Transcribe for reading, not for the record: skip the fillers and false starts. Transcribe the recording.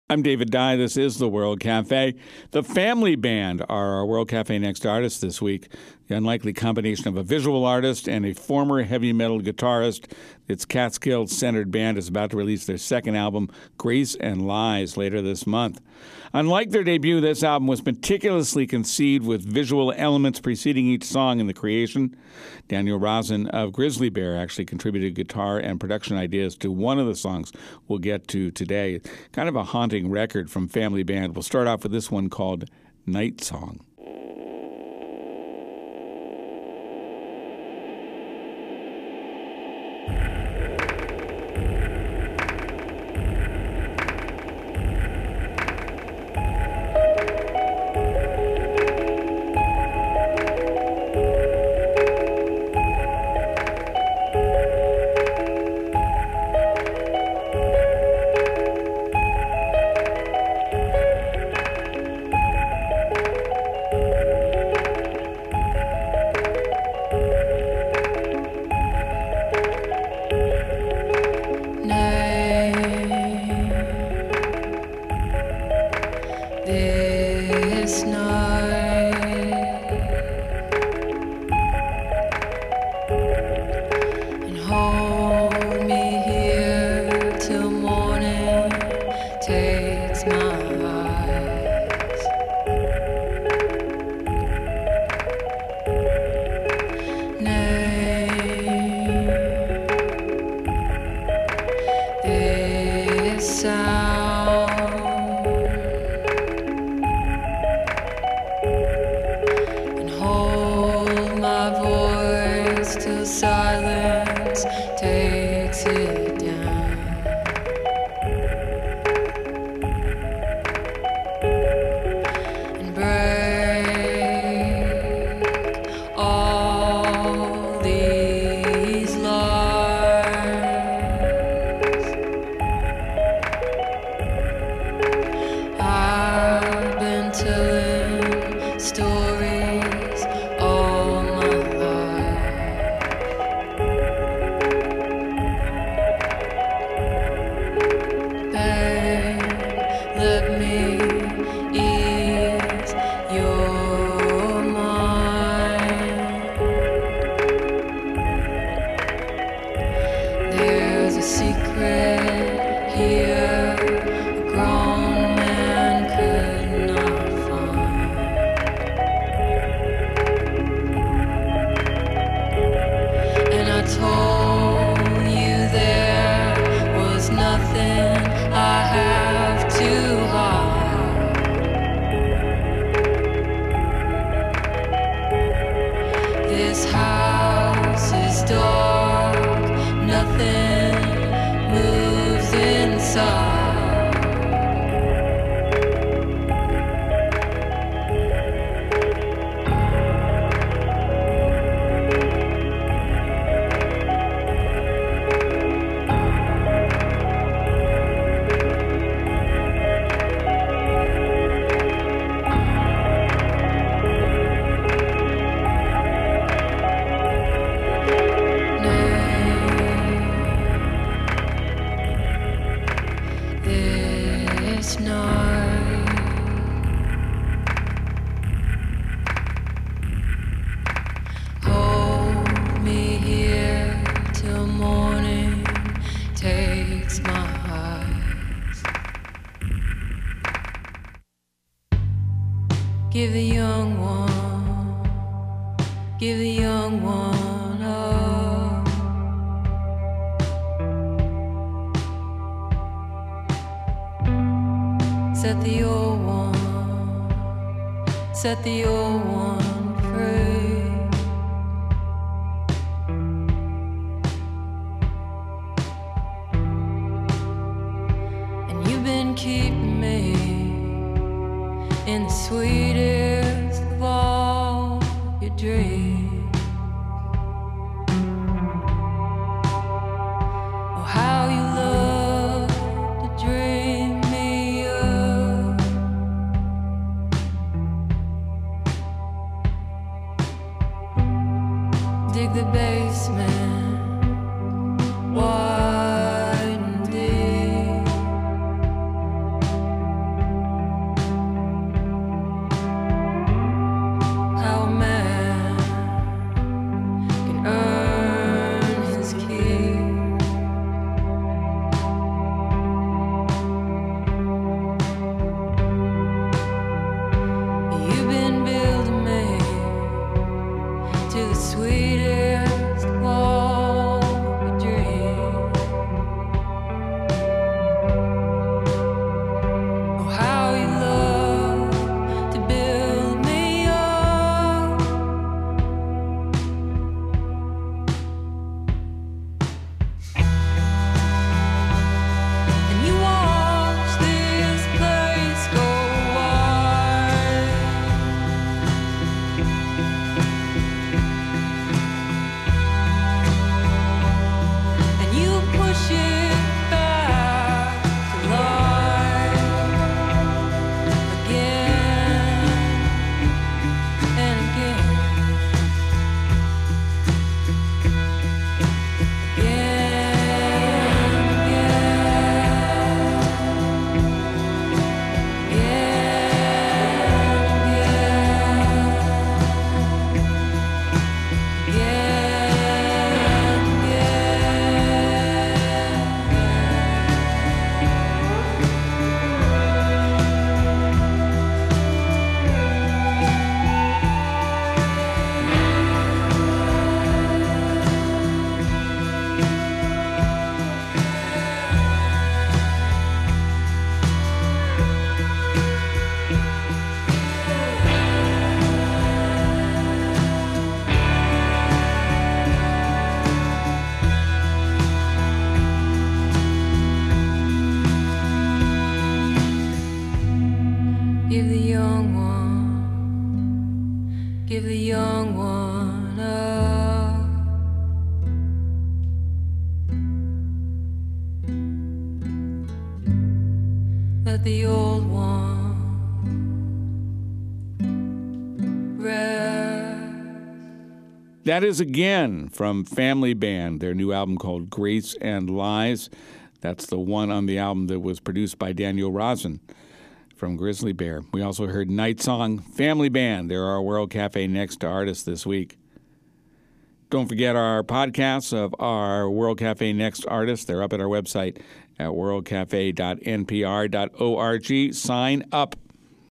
I'm David Dye. This is the World Cafe. The Family Band are our World Cafe Next artists this week. The unlikely combination of a visual artist and a former heavy metal guitarist. Its Catskill-centered band is about to release their second album, Grace and Lies, later this month. Unlike their debut, this album was meticulously conceived with visual elements preceding each song in the creation. Daniel Rosen of Grizzly Bear actually contributed guitar and production ideas to one of the songs we'll get to today. Kind of a haunting record from Family Band. We'll start off with this one called Night Song. Give the young one, give the young one up. Set the old one, set the old one free. And you've been keeping me in the sweetest of all your dreams. Oh, how you love to dream me up. Give the young one up. Let the old one rest. That is Again from Family Band, their new album called Grace and Lies. That's the one on the album that was produced by Daniel Rosen from Grizzly Bear. We also heard Night Song, Family Band. They're our World Cafe Next artist this week. Don't forget our podcasts of our World Cafe Next artists. They're up at our website at worldcafe.npr.org. Sign up.